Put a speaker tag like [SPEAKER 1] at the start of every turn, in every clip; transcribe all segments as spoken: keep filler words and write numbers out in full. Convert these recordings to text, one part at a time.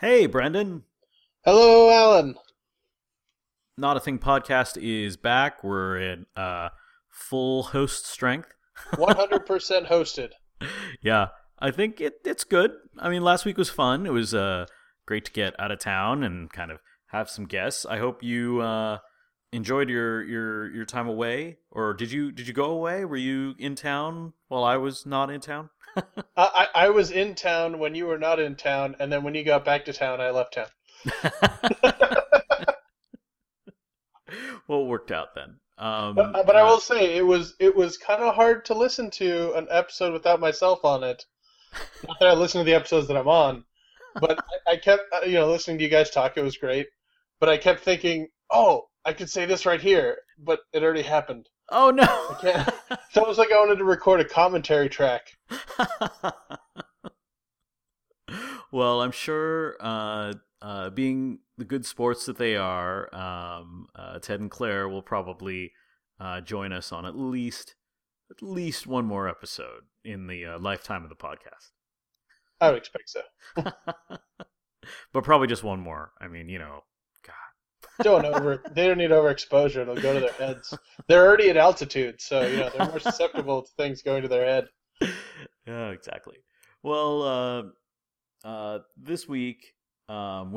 [SPEAKER 1] Hey, Brendan.
[SPEAKER 2] Hello, Alan.
[SPEAKER 1] Not a Thing podcast is back. We're in uh, full host strength.
[SPEAKER 2] one hundred percent hosted.
[SPEAKER 1] Yeah, I think it, it's good. I mean, last week was fun. It was uh, great to get out of town and kind of have some guests. I hope you uh, enjoyed your, your your time away. Or did you did you go away? Were you in town while I was not in town?
[SPEAKER 2] I, I I was in town when you were not in town, and then when you got back to town, I left town.
[SPEAKER 1] Well, it worked out then.
[SPEAKER 2] But,
[SPEAKER 1] Um,
[SPEAKER 2] uh, but I
[SPEAKER 1] uh,
[SPEAKER 2] will say it was it was kind of hard to listen to an episode without myself on it. Not that I listen to the episodes that I'm on, but I, I kept uh, you know listening to you guys talk. It was great, but I kept thinking, oh, I could say this right here, but it already happened.
[SPEAKER 1] oh
[SPEAKER 2] I
[SPEAKER 1] no.
[SPEAKER 2] can't. It's almost like I wanted to record a commentary track.
[SPEAKER 1] Well, I'm sure, uh, uh, being the good sports that they are, um, uh, Ted and Claire will probably uh, join us on at least at least one more episode in the uh, lifetime of the podcast.
[SPEAKER 2] I would expect so.
[SPEAKER 1] But probably just one more. I mean, you know,
[SPEAKER 2] Don't over. They don't need overexposure. It'll go to their heads. They're already at altitude, so you know they're more susceptible to things going to their head.
[SPEAKER 1] yeah, exactly. Well, uh, uh, this week, um,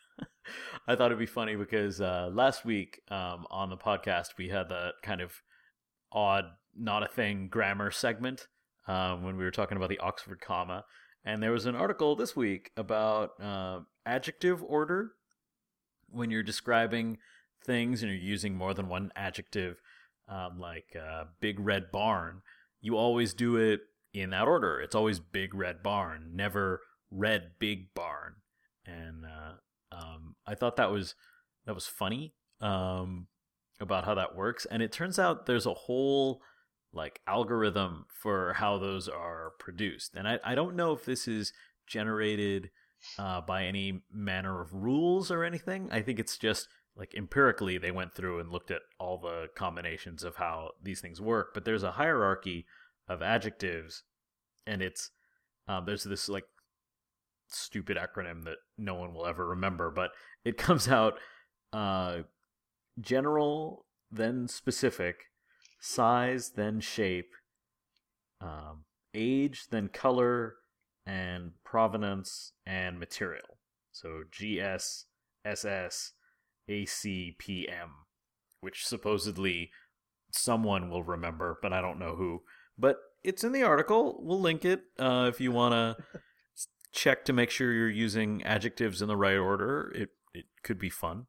[SPEAKER 1] I thought it'd be funny because uh, last week um, on the podcast we had that kind of odd, not a thing grammar segment um, when we were talking about the Oxford comma, and there was an article this week about uh, adjective order when you're describing things and you're using more than one adjective, um, like uh, big red barn. You always do it in that order. It's always big red barn, never red big barn. And uh, um, I thought that was that was funny um, about how that works. And it turns out there's a whole like algorithm for how those are produced. And I, I don't know if this is generated uh, by any manner of rules or anything. I think it's just like empirically they went through and looked at all the combinations of how these things work. But there's a hierarchy of adjectives, and it's um, there's this like stupid acronym that no one will ever remember, but it comes out uh, general, then specific, size, then shape, um, age, then color, and provenance and material. So G S, S S, A C, P M, which supposedly someone will remember, but I don't know who. But it's in the article. We'll link it uh, if you want to check to make sure you're using adjectives in the right order. It it could be fun.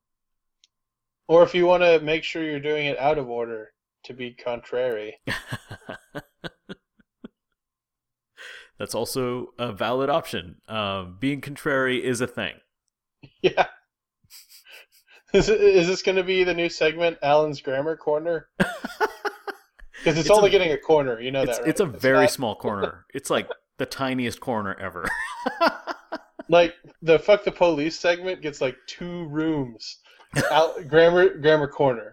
[SPEAKER 2] Or if you want to make sure you're doing it out of order to be contrary.
[SPEAKER 1] That's also a valid option. Um, being contrary is a thing.
[SPEAKER 2] Yeah. Is, it, is this going to be the new segment, Alan's Grammar Corner? Because it's,
[SPEAKER 1] It's
[SPEAKER 2] only
[SPEAKER 1] a-
[SPEAKER 2] getting a corner. You know
[SPEAKER 1] It's
[SPEAKER 2] that, right?
[SPEAKER 1] it's a very
[SPEAKER 2] not
[SPEAKER 1] small corner. It's like the tiniest corner ever.
[SPEAKER 2] like the fuck the police segment gets like two rooms. Al, grammar Grammar Corner.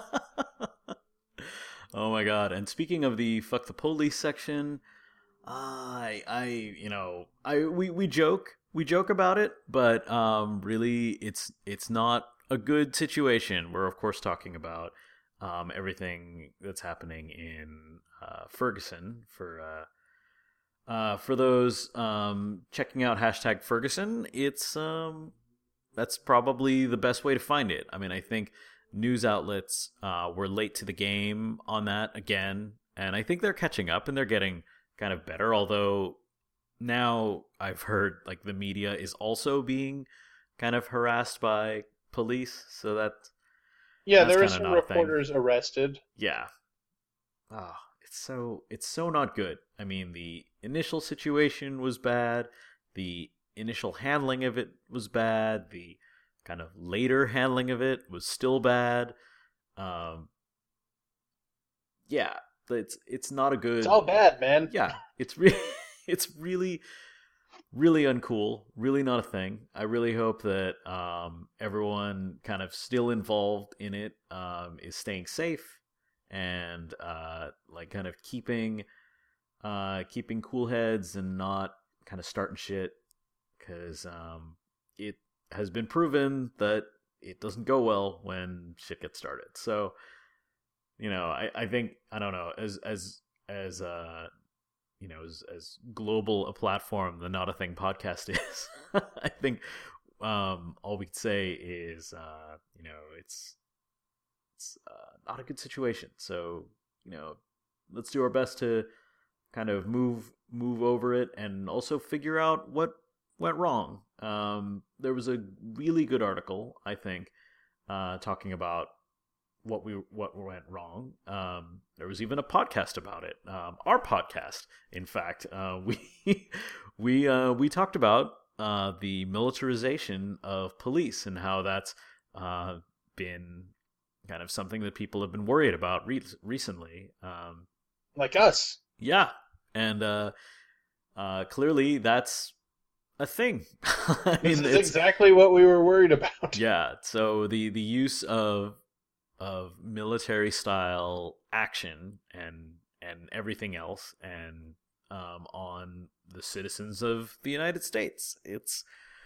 [SPEAKER 1] Oh my god! And speaking of the fuck the police section, I I you know I we, we joke we joke about it, but um really it's it's not a good situation. We're of course talking about um everything that's happening in uh, Ferguson for uh uh for those um checking out hashtag Ferguson. It's um that's probably the best way to find it. I mean, I think news outlets uh, were late to the game on that again, and I think they're catching up and they're getting kind of better. Although now I've heard like the media is also being kind of harassed by police, so that
[SPEAKER 2] Yeah,
[SPEAKER 1] that's
[SPEAKER 2] there were
[SPEAKER 1] kind of
[SPEAKER 2] some
[SPEAKER 1] not a thing.
[SPEAKER 2] reporters arrested.
[SPEAKER 1] Yeah. Oh, it's so it's so not good. I mean, the initial situation was bad. The initial handling of it was bad. The kind of later handling of it was still bad. Um, yeah, it's it's not a
[SPEAKER 2] It's
[SPEAKER 1] good.
[SPEAKER 2] all bad, man.
[SPEAKER 1] Yeah, it's really it's really really uncool. Really not a thing. I really hope that um, everyone kind of still involved in it um, is staying safe and uh, like kind of keeping uh, keeping cool heads and not kind of starting shit because um, it has been proven that it doesn't go well when shit gets started. So, you know, I, I think, I don't know, as, as, as, uh, you know, as, as global a platform the Not a Thing podcast is, I think, um, all we can say is, uh, you know, it's, it's, uh, not a good situation. So, you know, let's do our best to kind of move, move over it and also figure out what went wrong. Um, there was a really good article, I think, uh, talking about what we what went wrong. Um, there was even a podcast about it. Um, our podcast, in fact, uh, we we uh, we talked about uh, the militarization of police and how that's uh, been kind of something that people have been worried about re- recently. Um,
[SPEAKER 2] like us,
[SPEAKER 1] yeah, and uh, uh, clearly that's a thing. I
[SPEAKER 2] mean, this is
[SPEAKER 1] it's,
[SPEAKER 2] exactly what we were worried about.
[SPEAKER 1] Yeah, so the the use of of military style action and and everything else and um, on the citizens of the United States. It's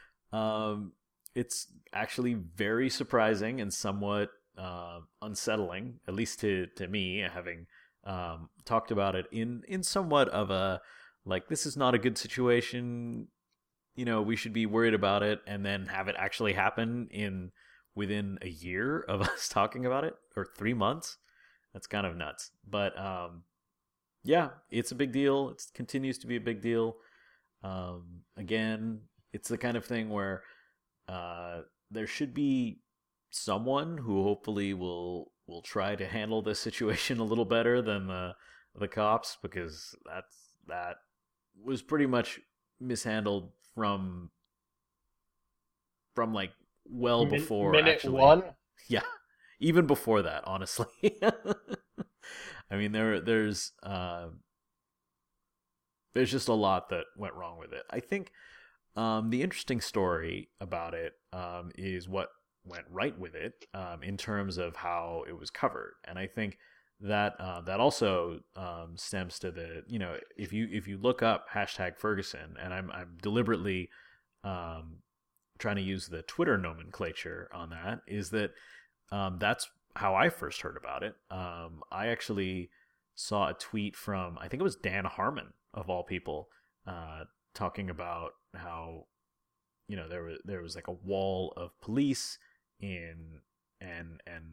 [SPEAKER 1] um, it's actually very surprising and somewhat uh, unsettling, at least to, to me, having um, talked about it in, in somewhat of a, like, this is not a good situation, you know, we should be worried about it, and then have it actually happen in within a year of us talking about it, or three months. That's kind of nuts. But um, yeah, it's a big deal. It continues to be a big deal. Um, again, it's the kind of thing where uh, there should be someone who hopefully will will try to handle this situation a little better than the the cops, because that's that was pretty much mishandled from from like well
[SPEAKER 2] Min-
[SPEAKER 1] before
[SPEAKER 2] minute
[SPEAKER 1] actually.
[SPEAKER 2] one.
[SPEAKER 1] Yeah, even before that, honestly. I mean, there there's uh, there's just a lot that went wrong with it. I think um, the interesting story about it um, is what went right with it um, in terms of how it was covered, and I think that uh, that also um, stems to the, you know, if you if you look up hashtag Ferguson, and I'm I'm deliberately um, trying to use the Twitter nomenclature on that, is that um, that's how I first heard about it. Um, I actually saw a tweet from, I think it was Dan Harmon of all people, uh, talking about how, you know, there was there was like a wall of police in and and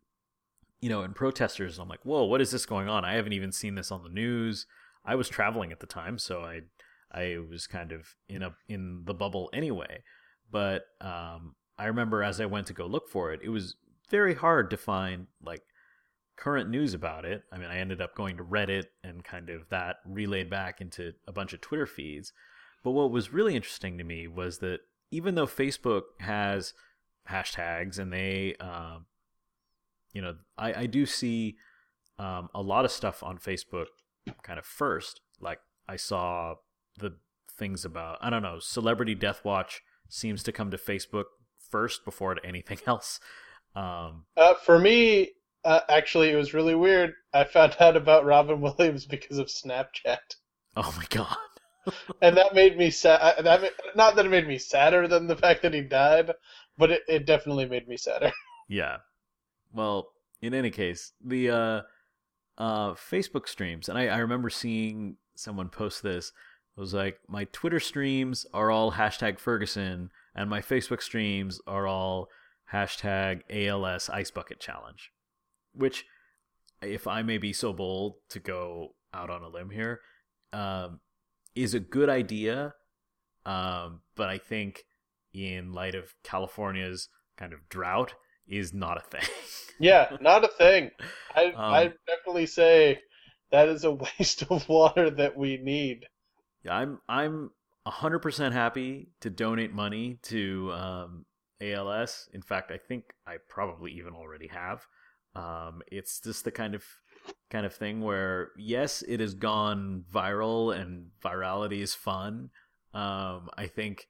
[SPEAKER 1] you know, and protesters. I'm like, whoa, what is this going on? I haven't even seen this on the news. I was traveling at the time, so I I was kind of in a in the bubble anyway. But um, I remember as I went to go look for it, it was very hard to find like current news about it. I mean, I ended up going to Reddit and kind of that relayed back into a bunch of Twitter feeds. But what was really interesting to me was that even though Facebook has hashtags and they, um, you know, I, I do see um, a lot of stuff on Facebook kind of first. Like I saw the things about, I don't know, Celebrity Death Watch seems to come to Facebook first before to anything else. Um,
[SPEAKER 2] uh, for me, uh, actually, it was really weird. I found out about Robin Williams because of Snapchat.
[SPEAKER 1] Oh my god!
[SPEAKER 2] And that made me sad. That made, not that it made me sadder than the fact that he died, but it, it definitely made me sadder.
[SPEAKER 1] Yeah. Well, in any case, the uh, uh, Facebook streams, and I, I remember seeing someone post this. It was like, my Twitter streams are all hashtag Ferguson, and my Facebook streams are all hashtag A L S Ice Bucket Challenge. Which, if I may be so bold to go out on a limb here, um, is a good idea. Um, but I think in light of California's kind of drought, is not a thing.
[SPEAKER 2] Yeah, not a thing. I
[SPEAKER 1] um,
[SPEAKER 2] I definitely say that is a waste of water that we need.
[SPEAKER 1] Yeah, I'm I'm one hundred percent happy to donate money to um, A L S. In fact, I think I probably even already have. Um, it's just the kind of kind of thing where, yes, it has gone viral and virality is fun. Um, I think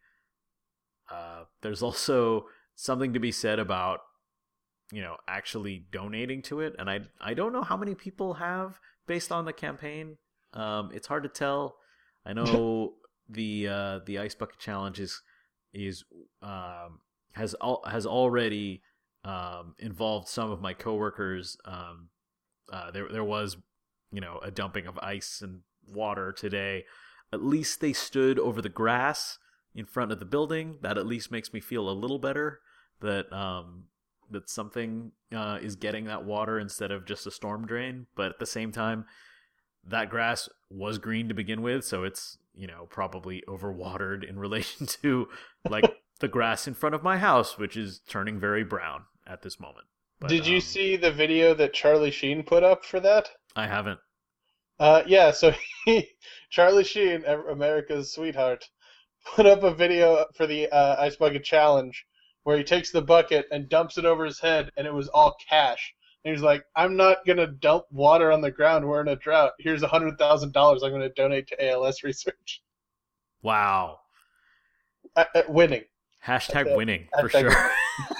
[SPEAKER 1] uh, there's also something to be said about, you know, actually donating to it. And I I don't know how many people have based on the campaign. Um, it's hard to tell. I know the uh, the Ice Bucket Challenge is is um, has al- has already um, involved some of my coworkers. Um, uh, there there was, you know, a dumping of ice and water today. At least they stood over the grass in front of the building. That at least makes me feel a little better that um, that something uh, is getting that water instead of just a storm drain. But at the same time, that grass was green to begin with, so it's, you know, probably overwatered in relation to like the grass in front of my house, which is turning very brown at this moment. But,
[SPEAKER 2] Did you
[SPEAKER 1] um,
[SPEAKER 2] see the video that Charlie Sheen put up for that?
[SPEAKER 1] I haven't.
[SPEAKER 2] Uh, yeah, so he, Charlie Sheen, America's sweetheart, put up a video for the uh, Ice Bucket Challenge where he takes the bucket and dumps it over his head, and it was all cash. And he's like, I'm not going to dump water on the ground. We're in a drought. Here's one hundred thousand dollars I'm going to donate to A L S research.
[SPEAKER 1] Wow.
[SPEAKER 2] Uh, uh, winning.
[SPEAKER 1] Hashtag
[SPEAKER 2] uh,
[SPEAKER 1] winning,
[SPEAKER 2] hashtag
[SPEAKER 1] for sure.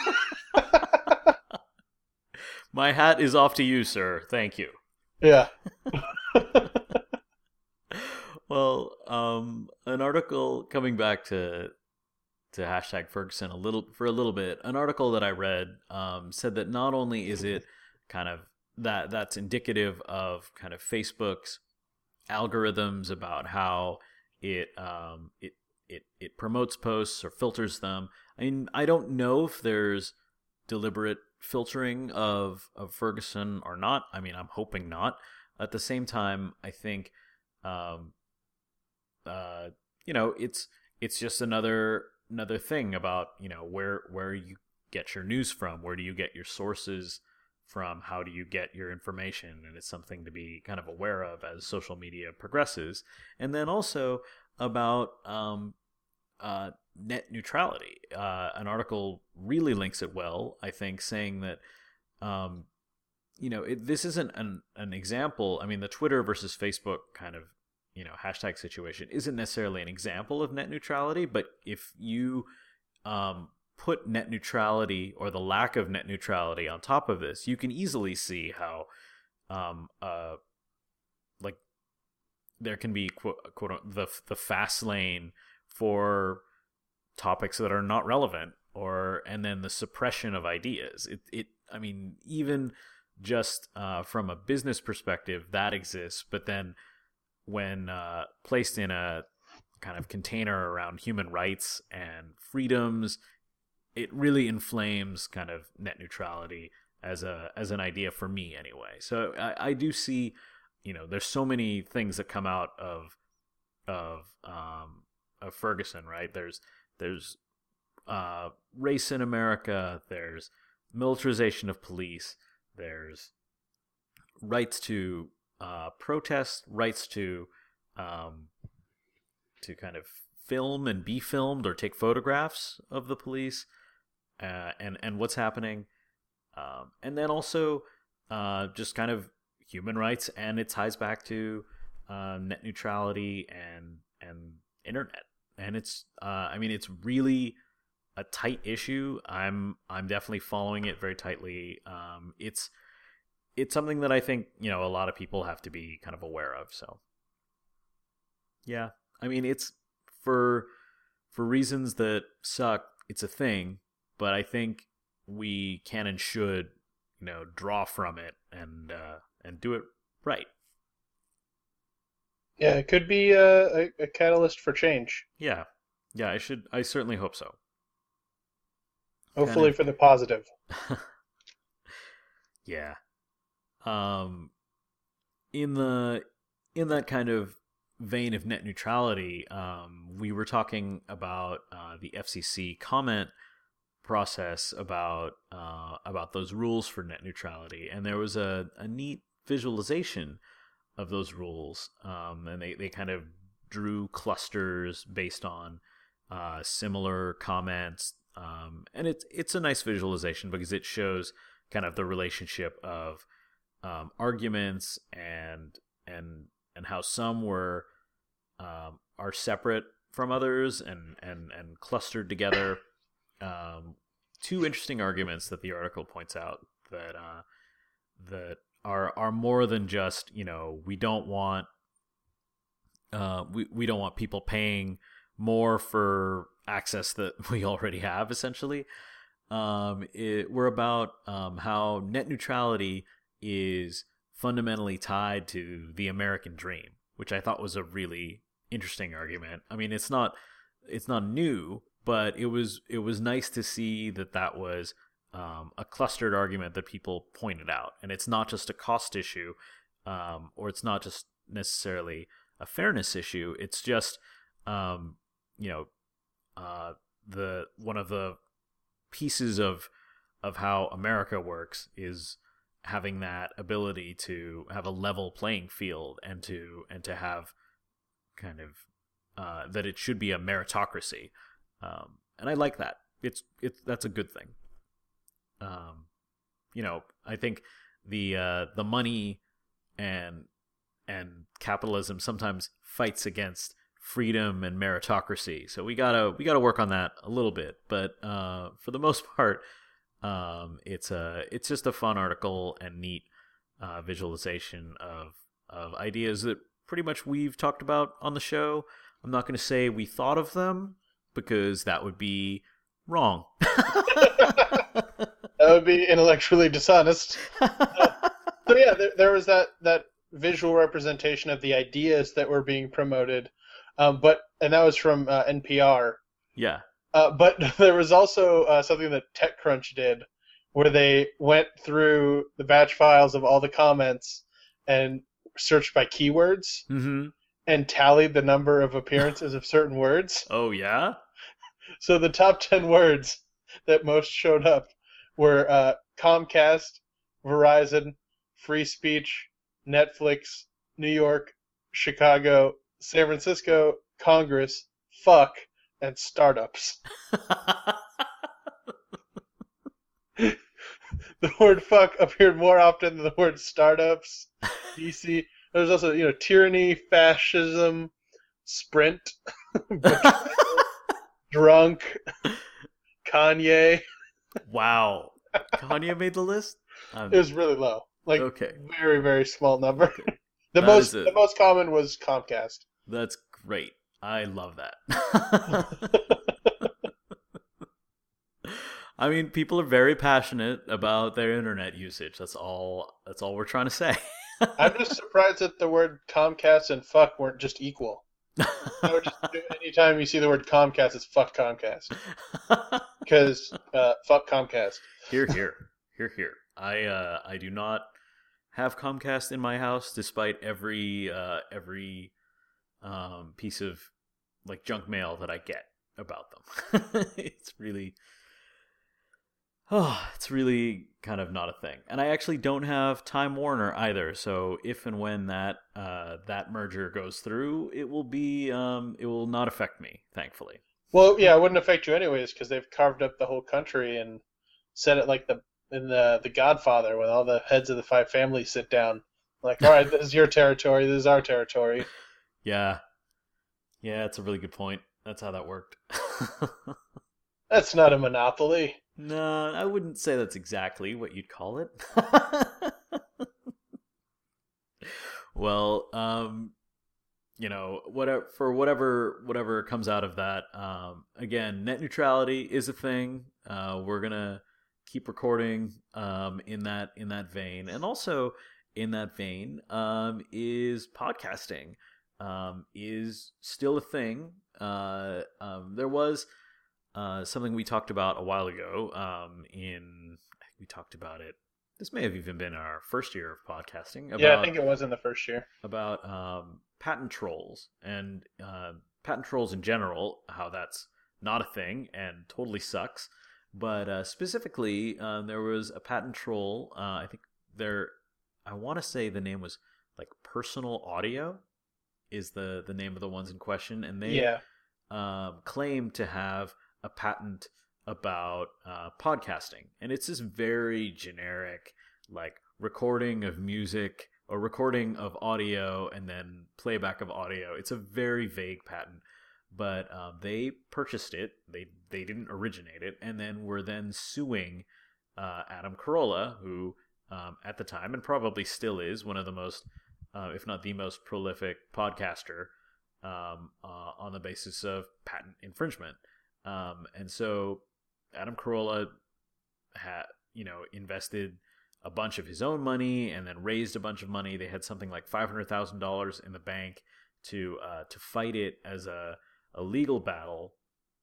[SPEAKER 1] My hat is off to you, sir. Thank you.
[SPEAKER 2] Yeah.
[SPEAKER 1] Well, um, an article coming back to to hashtag Ferguson a little for a little bit. An article that I read um, said that not only is it kind of that that's indicative of kind of Facebook's algorithms about how it um, it it it promotes posts or filters them. I mean, I don't know if there's deliberate filtering of of Ferguson or not. I mean, I'm hoping not. At the same time, I think, um, uh, you know, it's it's just another another thing about, you know, where where you get your news from, where do you get your sources from, how do you get your information, and it's something to be kind of aware of as social media progresses. And then also about um, uh, net neutrality. Uh, an article really links it well, I think, saying that. Um, You know, it, this isn't an, an example. I mean, the Twitter versus Facebook kind of, you know, hashtag situation isn't necessarily an example of net neutrality, but if you um, put net neutrality or the lack of net neutrality on top of this, you can easily see how, um, uh, like, there can be quote, quote the the fast lane for topics that are not relevant, or and then the suppression of ideas. It it I mean, even just uh, from a business perspective, that exists. But then when uh, placed in a kind of container around human rights and freedoms, it really inflames kind of net neutrality as a as an idea for me anyway. So I, I do see, you know, there's so many things that come out of of um, of Ferguson, right? There's there's uh, race in America. There's militarization of police. There's rights to uh, protest, rights to um, to kind of film and be filmed or take photographs of the police uh, and and what's happening, um, and then also uh, just kind of human rights, and it ties back to uh, net neutrality and and internet, and it's uh, I mean, it's really a tight issue. I'm I'm definitely following it very tightly. Um, it's it's something that I think, you know, a lot of people have to be kind of aware of. So yeah, I mean, it's for for reasons that suck. It's a thing, but I think we can and should, you know, draw from it and uh, and do it right.
[SPEAKER 2] Yeah, it could be a, a, a catalyst for change.
[SPEAKER 1] Yeah, yeah. I should. I certainly hope so.
[SPEAKER 2] Hopefully
[SPEAKER 1] Kind of,
[SPEAKER 2] for the positive.
[SPEAKER 1] yeah. Um, in the in that kind of vein of net neutrality, um, we were talking about uh, the F C C comment process about uh, about those rules for net neutrality, and there was a, a neat visualization of those rules, um, and they, they kind of drew clusters based on uh, similar comments. Um, and it's it's a nice visualization because it shows kind of the relationship of um, arguments and and and how some were um, are separate from others and and and clustered together. Um, two interesting arguments that the article points out that uh, that are are more than just, you know, we don't want uh, we we don't want people paying more for access that we already have, essentially. Um, it, we're about um, how net neutrality is fundamentally tied to the American dream, which I thought was a really interesting argument. I mean, it's not it's not new, but it was it was nice to see that that was um, a clustered argument that people pointed out, and it's not just a cost issue, um, or it's not just necessarily a fairness issue. It's just um, you know uh, the one of the pieces of of how America works is having that ability to have a level playing field and to and to have kind of uh, that it should be a meritocracy, um, and I like that. It's it's that's a good thing. Um, you know, I think the uh, the money and and capitalism sometimes fights against freedom and meritocracy, so we gotta we gotta work on that a little bit. But uh, for the most part, um, it's a it's just a fun article and neat uh, visualization of of ideas that pretty much we've talked about on the show. I'm not going to say we thought of them because that would be wrong.
[SPEAKER 2] That would be intellectually dishonest. Uh, so yeah, there, there was that, that visual representation of the ideas that were being promoted, um, but and that was from uh, N P R.
[SPEAKER 1] Yeah.
[SPEAKER 2] Uh, but there was also uh, something that TechCrunch did, where they went through the batch files of all the comments and searched by keywords
[SPEAKER 1] Mm-hmm.
[SPEAKER 2] and tallied the number of appearances of certain words.
[SPEAKER 1] Oh yeah.
[SPEAKER 2] So the top ten words that most showed up were uh, Comcast, Verizon, free speech, Netflix, New York, Chicago, San Francisco, Congress, fuck, and startups. The word fuck appeared more often than the word startups. D C. There's also, you know, tyranny, fascism, Sprint, drunk, Kanye.
[SPEAKER 1] Wow. Kanye made the list? Um,
[SPEAKER 2] It was really low. Like,
[SPEAKER 1] okay.
[SPEAKER 2] very, very small number.
[SPEAKER 1] Okay.
[SPEAKER 2] The
[SPEAKER 1] That
[SPEAKER 2] most
[SPEAKER 1] is a-
[SPEAKER 2] the most common was Comcast.
[SPEAKER 1] That's great. I love that. I mean, people are very passionate about their internet usage. That's all. That's all we're trying to say.
[SPEAKER 2] I'm just surprised that the word Comcast and fuck weren't just equal. I would just do, anytime you see the word Comcast, it's fuck Comcast. Because uh, fuck Comcast.
[SPEAKER 1] Here, here, here, here. I uh, I do not have Comcast in my house, despite every uh, every um, piece of like junk mail that I get about them. It's really, oh, it's really kind of not a thing. And I actually don't have Time Warner either. So if and when that uh, that merger goes through, it will be um, it will not affect me, thankfully.
[SPEAKER 2] Well, yeah, it wouldn't affect you anyways because they've carved up the whole country and set it like the in the the Godfather when all the heads of the five families sit down. Like, all right, this is your territory, this is our territory.
[SPEAKER 1] Yeah, yeah, it's a really good point. That's how that worked.
[SPEAKER 2] That's not a monopoly.
[SPEAKER 1] No, I wouldn't say that's exactly what you'd call it. Well, um, you know, whatever for whatever whatever comes out of that. Um, again, net neutrality is a thing. Uh, we're gonna keep recording um, in that in that vein, and also in that vein um, is podcasting um, is still a thing. Uh, um, there was. Uh, something we talked about a while ago. Um, in I think we talked about it. This may have even been our first year of podcasting. About,
[SPEAKER 2] Yeah, I think it was in the first year.
[SPEAKER 1] About um, patent trolls and uh, patent trolls in general. How that's not a thing and totally sucks. But uh, specifically, uh, there was a patent troll. Uh, I think there. I want to say the name was like Personal Audio. Is the the name of the ones in question, and they
[SPEAKER 2] Yeah.
[SPEAKER 1] um, claim to have a patent about uh, podcasting, and it's this very generic, like recording of music or recording of audio and then playback of audio. It's a very vague patent, but uh, they purchased it. They they didn't originate it, and then were then suing uh, Adam Carolla, who um, at the time and probably still is one of the most, uh, if not the most prolific podcaster um, uh, on the basis of patent infringement. Um, and so Adam Carolla had, you know, invested a bunch of his own money and then raised a bunch of money. They had something like five hundred thousand dollars in the bank to uh, to fight it as a, a legal battle.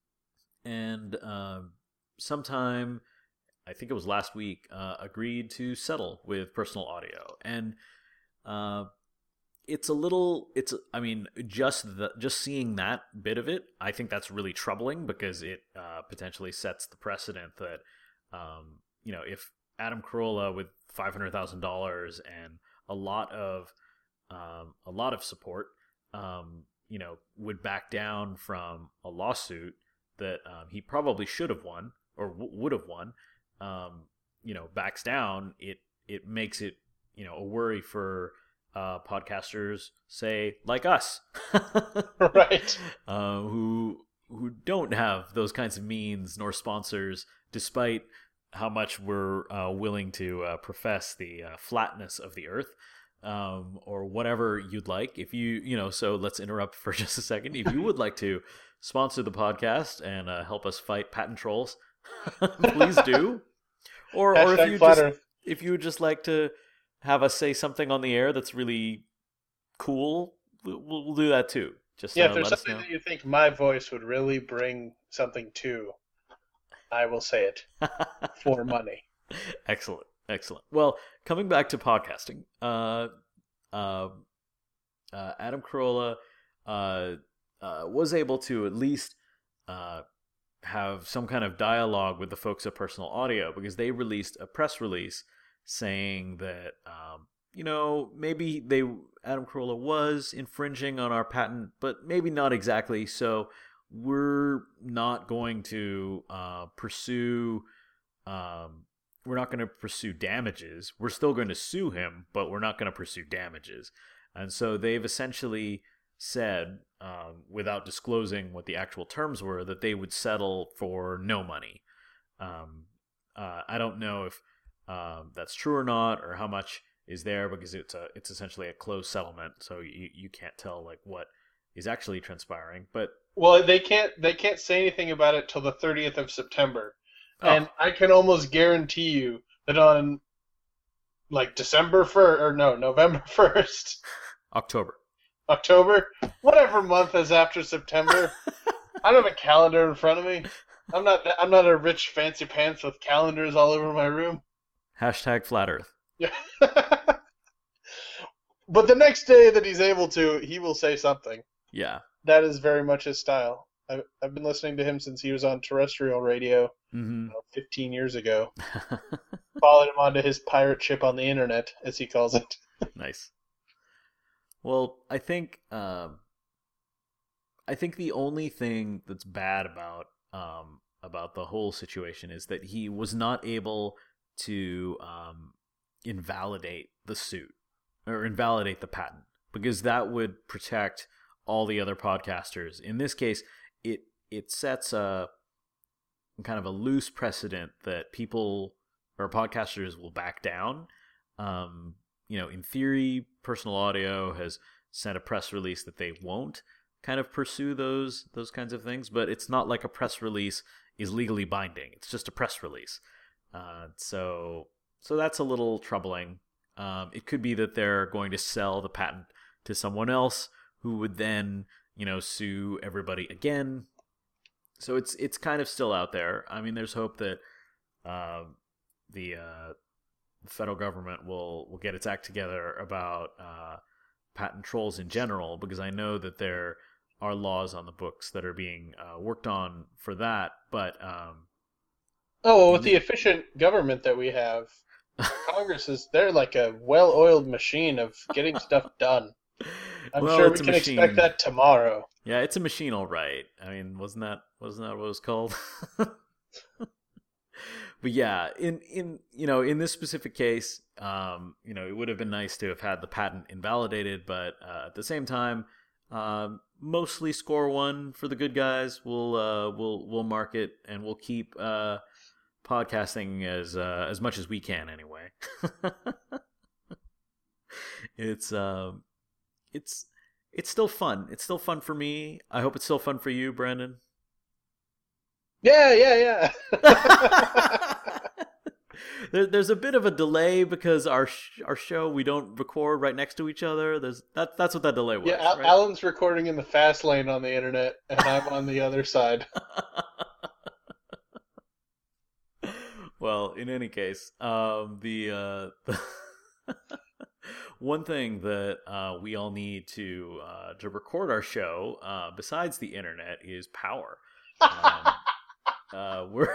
[SPEAKER 1] And uh, sometime, I think it was last week, uh, agreed to settle with Personal Audio. And uh, it's a little, it's, I mean, just the, just seeing that bit of it, I think that's really troubling, because it uh, potentially sets the precedent that, um, you know, if Adam Carolla with five hundred thousand dollars and a lot of, um, a lot of support, um, you know, would back down from a lawsuit that um, he probably should have won or w- would have won, um, you know, backs down, it, it makes it, you know, a worry for uh, podcasters, say, like us,
[SPEAKER 2] right?
[SPEAKER 1] Uh, who who don't have those kinds of means nor sponsors, despite how much we're uh, willing to uh, profess the uh, flatness of the Earth, um, or whatever you'd like. If you, you know, so let's interrupt for just a second. If you would like to sponsor the podcast and uh, help us fight patent trolls, please do. Or, or if you just, if you would just like to have us say something on the air that's really cool, we'll, we'll do that too. Just
[SPEAKER 2] yeah,
[SPEAKER 1] uh,
[SPEAKER 2] if there's
[SPEAKER 1] let
[SPEAKER 2] something
[SPEAKER 1] us know.
[SPEAKER 2] that you think my voice would really bring something to, I will say it for money.
[SPEAKER 1] Excellent, excellent. Well, coming back to podcasting, uh, uh, uh, Adam Carolla uh, uh, was able to at least uh, have some kind of dialogue with the folks at Personal Audio, because they released a press release saying that, um, you know, maybe they Adam Carolla was infringing on our patent, but maybe not exactly. So we're not going to uh, pursue. Um, we're not going to pursue damages. We're still going to sue him, but we're not going to pursue damages. And so they've essentially said, um, without disclosing what the actual terms were, that they would settle for no money. Um, uh, I don't know if um, that's true or not, or how much is there, because it's a it's essentially a closed settlement, so you you can't tell like what is actually transpiring. But
[SPEAKER 2] well, they can't they can't say anything about it till the thirtieth of September,
[SPEAKER 1] oh.
[SPEAKER 2] and I can almost guarantee you that on like December first or no November first,
[SPEAKER 1] October,
[SPEAKER 2] October, whatever month is after September. I don't have a calendar in front of me. I'm not I'm not a rich fancy pants with calendars all over my room.
[SPEAKER 1] Hashtag flat Earth.
[SPEAKER 2] Yeah. But the next day that he's able to, he will say something.
[SPEAKER 1] Yeah.
[SPEAKER 2] That is very much his style. I've, I've been listening to him since he was on terrestrial radio
[SPEAKER 1] mm-hmm.
[SPEAKER 2] you know, fifteen years ago. Followed him onto his pirate ship on the internet, as he calls it.
[SPEAKER 1] Nice. Well, I think um, I think the only thing that's bad about um, about the whole situation is that he was not able to um, invalidate the suit or invalidate the patent, because that would protect all the other podcasters. In this case, it it sets a kind of a loose precedent that people or podcasters will back down. Um, you know, in theory, Personal Audio has sent a press release that they won't kind of pursue those those kinds of things, but it's not like a press release is legally binding. It's just a press release. Uh, so so that's a little troubling. Um, it could be that they're going to sell the patent to someone else who would then, you know, sue everybody again. So it's it's kind of still out there. I mean, there's hope that uh, the uh, federal government will, will get its act together about uh, patent trolls in general, because I know that there are laws on the books that are being uh, worked on for that. But um,
[SPEAKER 2] oh, well, with the efficient government that we have, Congress is they're like a well-oiled machine of getting stuff done. I'm
[SPEAKER 1] well,
[SPEAKER 2] sure we can expect that tomorrow.
[SPEAKER 1] Yeah, it's a machine, all right. I mean, wasn't that wasn't that what it was called? But yeah, in in you know in this specific case, um, you know, it would have been nice to have had the patent invalidated, but uh, at the same time, um, mostly score one for the good guys. We'll uh, we'll we'll mark it, and we'll keep uh, podcasting as uh, as much as we can anyway. It's um. It's it's still fun. It's still fun for me. I hope it's still fun for you, Brandon.
[SPEAKER 2] Yeah, yeah, yeah.
[SPEAKER 1] there, there's a bit of a delay because our sh- our show we don't record right next to each other. There's that that's what that delay was.
[SPEAKER 2] Yeah, Al-
[SPEAKER 1] right?
[SPEAKER 2] Alan's recording in the fast lane on the internet, and I'm on the other side.
[SPEAKER 1] Well, in any case, um, the, uh, the one thing that uh, we all need to uh, to record our show, uh, besides the internet, is power. Um, uh, we're,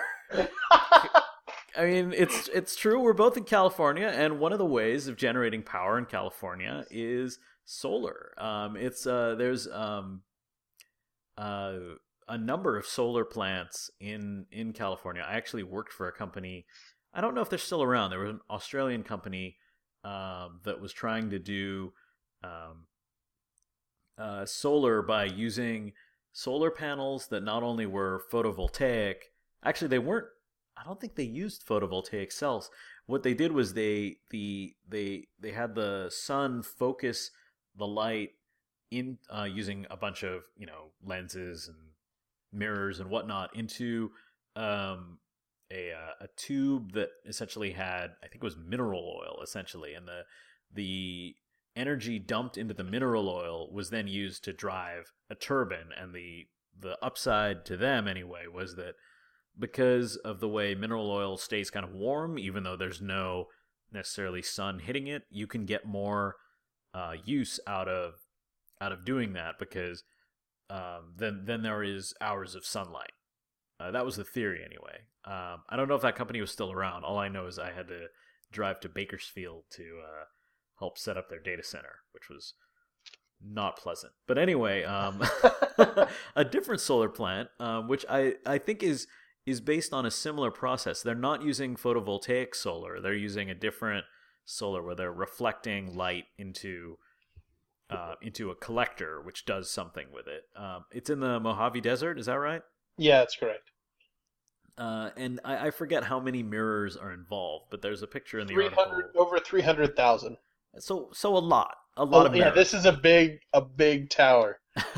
[SPEAKER 1] I mean, it's it's true. We're both in California, and one of the ways of generating power in California is solar. Um, it's uh, there's um, uh, a number of solar plants in in California. I actually worked for a company. I don't know if they're still around. There was an Australian company um, that was trying to do um, uh, solar by using solar panels that not only were photovoltaic. Actually, they weren't. I don't think they used photovoltaic cells. What they did was they the they they had the sun focus the light in uh, using a bunch of you know lenses and mirrors and whatnot into um, a uh, a tube that essentially had, I think it was mineral oil essentially, and the the energy dumped into the mineral oil was then used to drive a turbine. And the the upside to them anyway was that because of the way mineral oil stays kind of warm, even though there's no necessarily sun hitting it, you can get more uh, use out of out of doing that because um, then then there is hours of sunlight. Uh, that was the theory anyway. Um, I don't know if that company was still around. All I know is I had to drive to Bakersfield to uh, help set up their data center, which was not pleasant. But anyway, um, a different solar plant, um, which I, I think is is based on a similar process. They're not using photovoltaic solar. They're using a different solar where they're reflecting light into uh, into a collector, which does something with it. Um, it's in the Mojave Desert. Is that right?
[SPEAKER 2] Yeah, that's correct.
[SPEAKER 1] Uh, and I, I forget how many mirrors are involved, but there's a picture in the
[SPEAKER 2] three hundred
[SPEAKER 1] article.
[SPEAKER 2] Over three hundred thousand.
[SPEAKER 1] So so a lot, a lot
[SPEAKER 2] Oh,
[SPEAKER 1] of
[SPEAKER 2] yeah,
[SPEAKER 1] mirrors.
[SPEAKER 2] this is a big a big tower.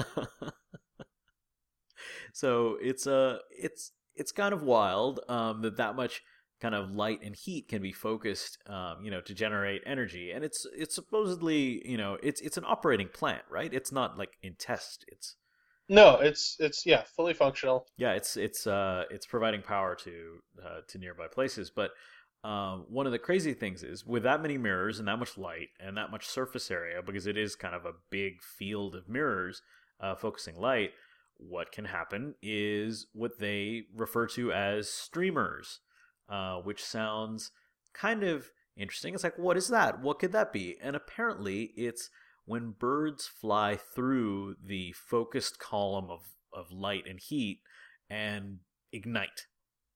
[SPEAKER 1] So it's a it's it's kind of wild um, that that much kind of light and heat can be focused, um, you know, to generate energy. And it's it's supposedly, you know, it's it's an operating plant, right? It's not like in test. It's
[SPEAKER 2] No, it's it's yeah, fully functional.
[SPEAKER 1] yeah, it's it's uh it's providing power to uh, to nearby places. But um, one of the crazy things is with that many mirrors and that much light and that much surface area, because it is kind of a big field of mirrors uh, focusing light. What can happen is what they refer to as streamers, uh, which sounds kind of interesting. It's like, what is that? What could that be? And apparently, it's when birds fly through the focused column of, of light and heat and ignite.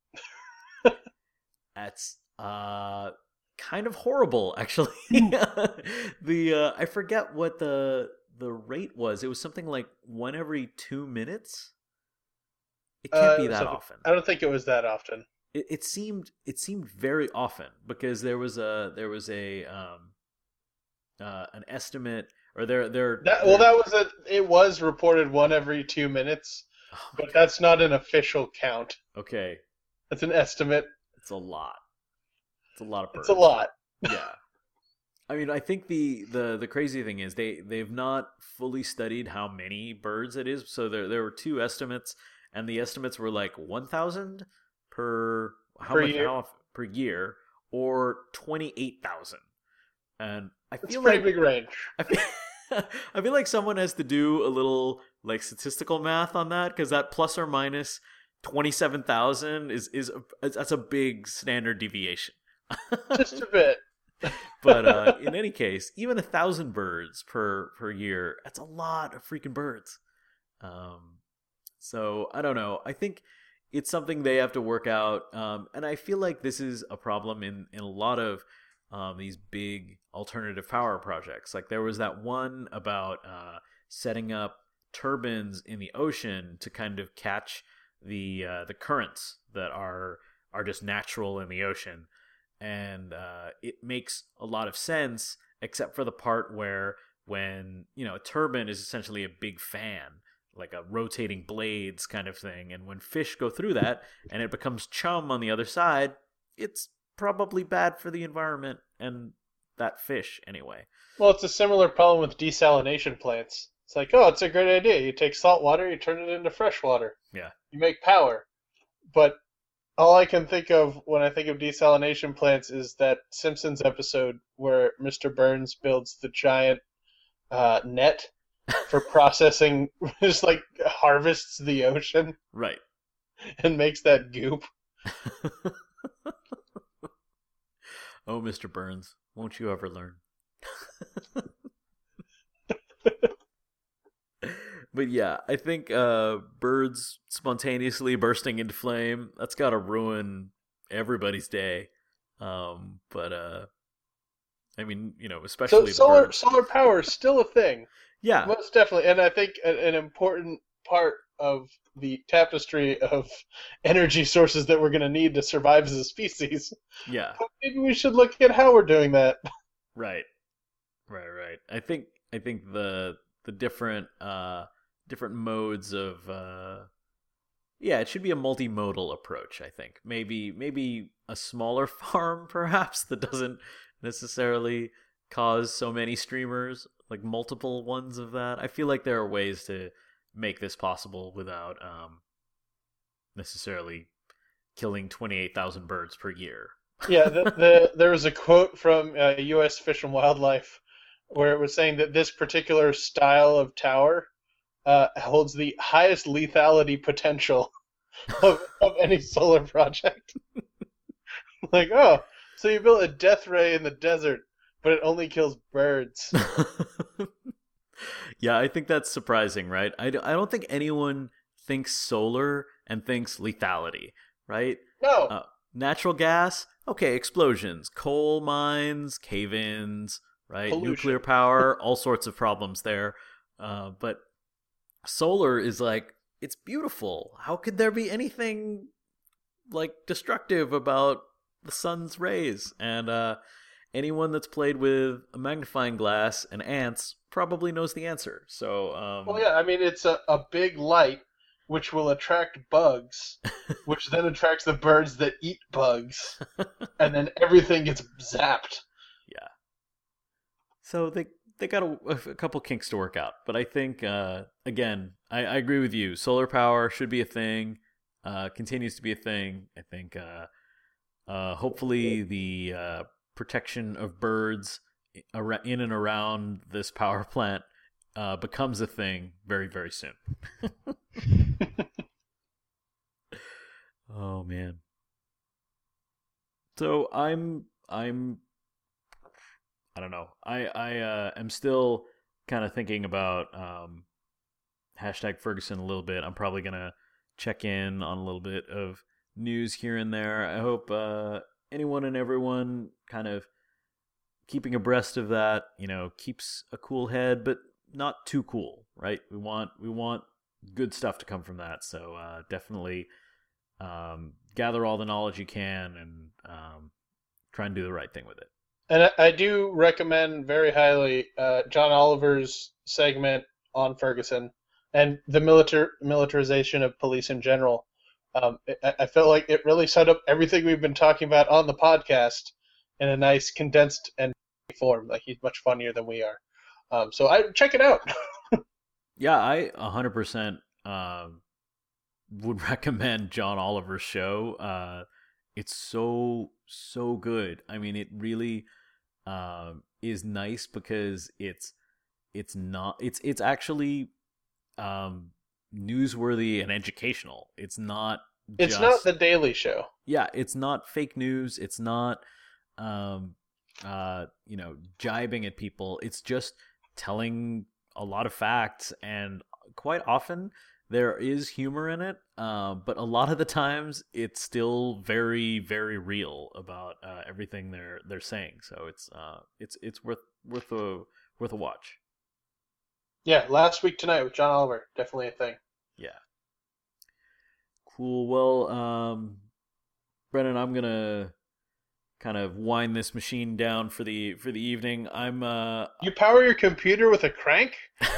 [SPEAKER 1] That's uh, kind of horrible, actually. the uh, I forget what the the rate was. It was something like one every two minutes. It can't
[SPEAKER 2] Uh,
[SPEAKER 1] be that
[SPEAKER 2] so-
[SPEAKER 1] often.
[SPEAKER 2] I don't think it was that often.
[SPEAKER 1] It, it seemed it seemed very often because there was a there was a um uh, an estimate or there there.
[SPEAKER 2] That well, that was a. It was reported one every two minutes,
[SPEAKER 1] Oh my
[SPEAKER 2] but that's not an official count.
[SPEAKER 1] God. Okay,
[SPEAKER 2] That's an estimate.
[SPEAKER 1] it's a lot. It's a lot of birds.
[SPEAKER 2] It's a lot.
[SPEAKER 1] Yeah. I mean, I think the, the, the crazy thing is they, they've not fully studied how many birds it is. So there there were two estimates, and the estimates were like one thousand per how
[SPEAKER 2] Per
[SPEAKER 1] much
[SPEAKER 2] year.
[SPEAKER 1] how, per year or twenty-eight thousand. And I
[SPEAKER 2] It's a
[SPEAKER 1] feel
[SPEAKER 2] pretty
[SPEAKER 1] like
[SPEAKER 2] big range.
[SPEAKER 1] I feel, I feel like someone has to do a little like statistical math on that, because that plus or minus twenty-seven thousand is is a, that's a big standard deviation.
[SPEAKER 2] Just a bit.
[SPEAKER 1] But uh, in any case, even a thousand birds per per year, that's a lot of freaking birds. Um, so I don't know. I think it's something they have to work out, um, and I feel like this is a problem in in a lot of um, these big alternative power projects. Like there was that one about uh, setting up turbines in the ocean to kind of catch the uh, the currents that are are just natural in the ocean. And uh, it makes a lot of sense, except for the part where when, you know, a turbine is essentially a big fan, like a rotating blades kind of thing. And when fish go through that and it becomes chum on the other side, it's probably bad for the environment and that fish anyway.
[SPEAKER 2] Well, it's a similar problem with desalination plants. It's like, oh, it's a great idea. You take salt water, you turn it into fresh water.
[SPEAKER 1] Yeah.
[SPEAKER 2] You make power. But all I can think of when I think of desalination plants is that Simpsons episode where Mister Burns builds the giant uh, net for processing, just like harvests the ocean.
[SPEAKER 1] Right.
[SPEAKER 2] And makes that goop.
[SPEAKER 1] Oh, Mister Burns, won't you ever learn? But yeah, I think uh, birds spontaneously bursting into flame, that's got to ruin everybody's day. Um, but, uh, I mean, you know, especially
[SPEAKER 2] so
[SPEAKER 1] the
[SPEAKER 2] solar,
[SPEAKER 1] birds.
[SPEAKER 2] solar power is still a thing.
[SPEAKER 1] Yeah.
[SPEAKER 2] Most definitely. And I think an, an important part of the tapestry of energy sources that we're going to need to survive as a species.
[SPEAKER 1] Yeah.
[SPEAKER 2] But maybe we should look at how we're doing that.
[SPEAKER 1] Right. Right, right. I think I think the the different uh different modes of uh yeah, it should be a multimodal approach, I think. Maybe maybe a smaller farm perhaps that doesn't necessarily cause so many streamers, like multiple ones of that. I feel like there are ways to make this possible without um necessarily killing twenty-eight thousand birds per year.
[SPEAKER 2] Yeah, the, the, there was a quote from uh, U S Fish and Wildlife where it was saying that this particular style of tower uh, holds the highest lethality potential of, of any solar project. Like, oh, so you built a death ray in the desert, but it only kills birds.
[SPEAKER 1] Yeah, I think that's surprising, right? I, d- I don't think anyone thinks solar and thinks lethality, right?
[SPEAKER 2] No.
[SPEAKER 1] Uh, natural gas, okay, explosions, coal mines, cave-ins, right?
[SPEAKER 2] Pollution.
[SPEAKER 1] Nuclear power, all sorts of problems there. Uh, but solar is like, it's beautiful. How could there be anything like destructive about the sun's rays? And uh, anyone that's played with a magnifying glass and ants probably knows the answer. So, um,
[SPEAKER 2] Well, yeah, I mean, it's a, a big light which will attract bugs, which then attracts the birds that eat bugs, and then everything gets zapped.
[SPEAKER 1] Yeah. So they they got a, a couple kinks to work out, but I think uh, again, I, I agree with you. Solar power should be a thing, uh, continues to be a thing. I think uh, uh, hopefully the uh, protection of birds in and around this power plant uh, becomes a thing very very soon. Oh man. So I'm I'm I don't know. I I uh, am still kind of thinking about um, hashtag Ferguson a little bit. I'm probably gonna check in on a little bit of news here and there. I hope uh, anyone and everyone kind of keeping abreast of that, you know, keeps a cool head, but not too cool, right? We want we want good stuff to come from that. So uh, definitely um, gather all the knowledge you can and um, try and do the right thing with it.
[SPEAKER 2] And I, I do recommend very highly uh, John Oliver's segment on Ferguson and the militar militarization of police in general. Um, I, I felt like it really set up everything we've been talking about on the podcast in a nice condensed and form. Like, he's much funnier than we are. Um, so I check it out.
[SPEAKER 1] Yeah, I one hundred percent uh, would recommend John Oliver's show. Uh, it's so, so good. I mean, it really uh, is nice because it's it's not it's it's actually um, newsworthy and educational. It's not
[SPEAKER 2] It's
[SPEAKER 1] just,
[SPEAKER 2] not The Daily Show.
[SPEAKER 1] Yeah, it's not fake news. It's not um, uh, you know, jibing at people. It's just telling a lot of facts, and quite often there is humor in it, uh, but a lot of the times it's still very, very real about uh, everything they're they're saying. So it's uh, it's it's worth worth a worth a watch.
[SPEAKER 2] Yeah, Last Week Tonight with John Oliver, definitely a thing.
[SPEAKER 1] Yeah. Cool. Well, um, Brennan, I'm gonna kind of wind this machine down for the for the evening. I'm uh
[SPEAKER 2] You power your computer with a crank?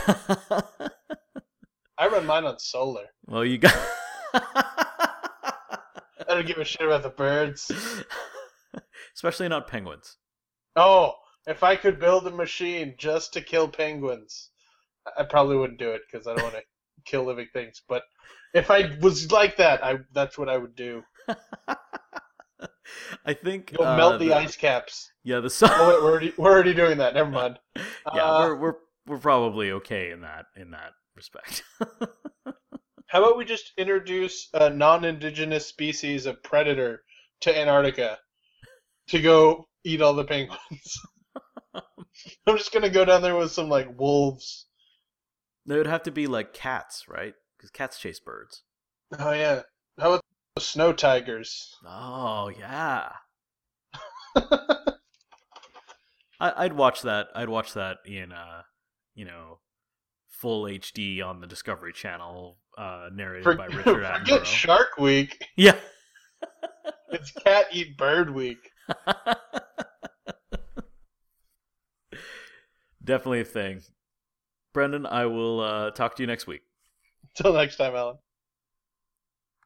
[SPEAKER 2] I run mine on solar.
[SPEAKER 1] Well, you got
[SPEAKER 2] I don't give a shit about the birds.
[SPEAKER 1] Especially not penguins.
[SPEAKER 2] Oh, if I could build a machine just to kill penguins, I probably wouldn't do it because I don't want to kill living things. But if I was like that, I that's what I would do.
[SPEAKER 1] I think
[SPEAKER 2] Go
[SPEAKER 1] uh,
[SPEAKER 2] melt the,
[SPEAKER 1] the
[SPEAKER 2] ice caps.
[SPEAKER 1] Yeah, the sun.
[SPEAKER 2] Oh wait, we're already we're already doing that. Never mind.
[SPEAKER 1] yeah,
[SPEAKER 2] Uh,
[SPEAKER 1] we're we're we're probably okay in that in that respect.
[SPEAKER 2] How about we just introduce a non-indigenous species of predator to Antarctica to go eat all the penguins? I'm just gonna go down there with some like wolves.
[SPEAKER 1] They would have to be like cats, right? Because cats chase birds.
[SPEAKER 2] Oh yeah. How about the snow tigers?
[SPEAKER 1] Oh yeah. I, I'd watch that. I'd watch that in, uh, you know, full H D on the Discovery Channel, uh, narrated
[SPEAKER 2] For,
[SPEAKER 1] by Richard Attenborough.
[SPEAKER 2] Forget Shark Week.
[SPEAKER 1] Yeah.
[SPEAKER 2] It's Cat Eat Bird Week.
[SPEAKER 1] Definitely a thing. Brendan, I will uh, talk to you next week.
[SPEAKER 2] Till next time, Alan.